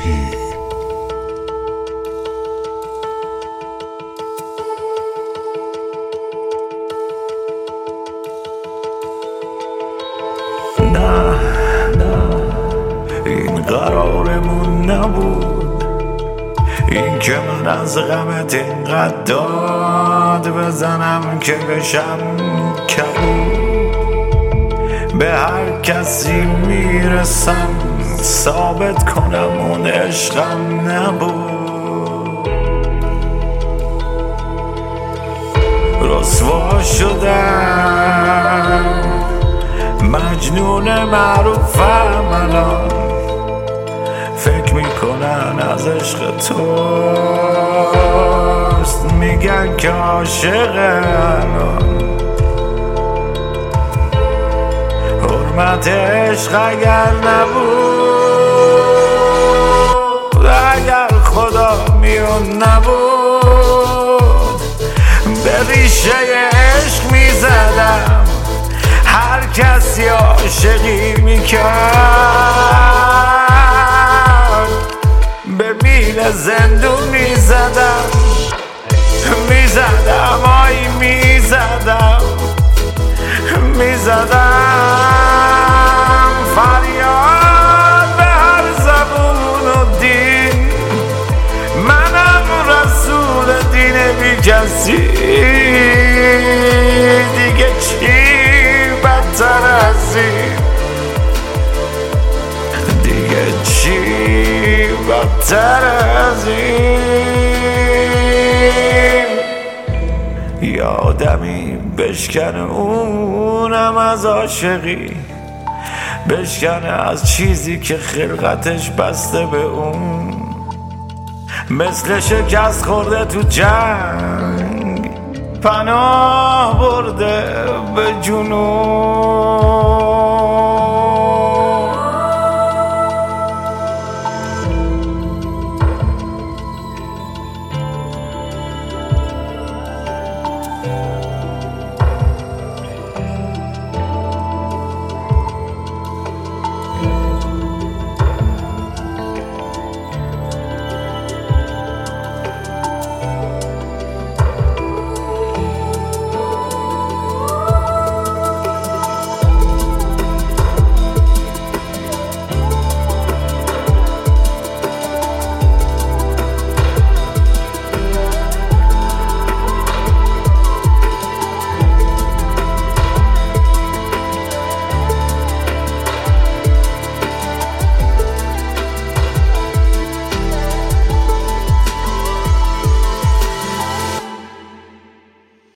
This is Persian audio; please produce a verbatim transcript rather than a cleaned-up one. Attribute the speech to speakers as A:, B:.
A: روحی.
B: نه نه این قرارمون نبود، این که من از غمت اینقدر داد بزنم که بشم کبود. به هر کسی میرسم ثابت کنم اون عشقم نبود. رسوا شدم مجنون معروفم الان، فکر میکنن از عشق توست، میگن که عاشق الان. حرمت عشق اگر نبود، اگر خدا میون نبود، به ریشه عشق میزدم هر کسی عاشقی میکرد. به میل زندون میزدم میزدم آی میزدم میزدم فریاد به هر زبون و دین. منم رسول دین بی کسی، دیگه چی بدتر از این، دیگه چی بدتر از این. یادمی بشکنه اونم از عاشقی، بشکنه از چیزی که خلقتش بسته به اون. مثل شکست خورده تو جنگ، پناه برده به جنون.